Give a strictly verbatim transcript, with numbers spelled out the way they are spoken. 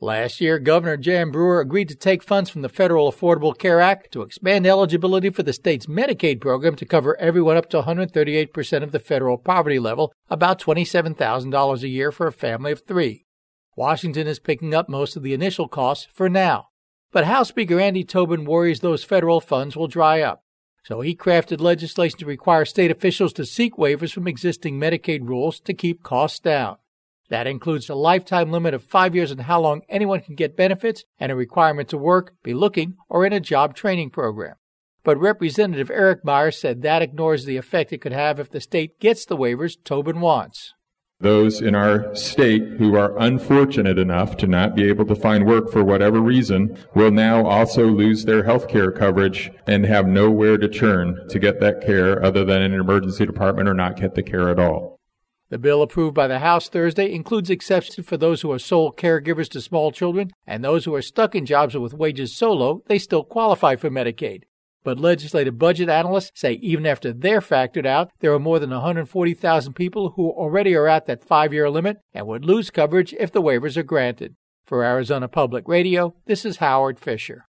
Last year, Governor Jan Brewer agreed to take funds from the Federal Affordable Care Act to expand eligibility for the state's Medicaid program to cover everyone up to one hundred thirty-eight percent of the federal poverty level, about twenty-seven thousand dollars a year for a family of three. Washington is picking up most of the initial costs for now. But House Speaker Andy Tobin worries those federal funds will dry up. So he crafted legislation to require state officials to seek waivers from existing Medicaid rules to keep costs down. That includes a lifetime limit of five years on how long anyone can get benefits and a requirement to work, be looking, or in a job training program. But Representative Eric Myers said that ignores the effect it could have if the state gets the waivers Tobin wants. Those in our state who are unfortunate enough to not be able to find work for whatever reason will now also lose their health care coverage and have nowhere to turn to get that care other than in an emergency department or not get the care at all. The bill approved by the House Thursday includes exceptions for those who are sole caregivers to small children and those who are stuck in jobs with wages so low they still qualify for Medicaid. But legislative budget analysts say even after they're factored out, there are more than one hundred forty thousand people who already are at that five-year limit and would lose coverage if the waivers are granted. For Arizona Public Radio, this is Howard Fisher.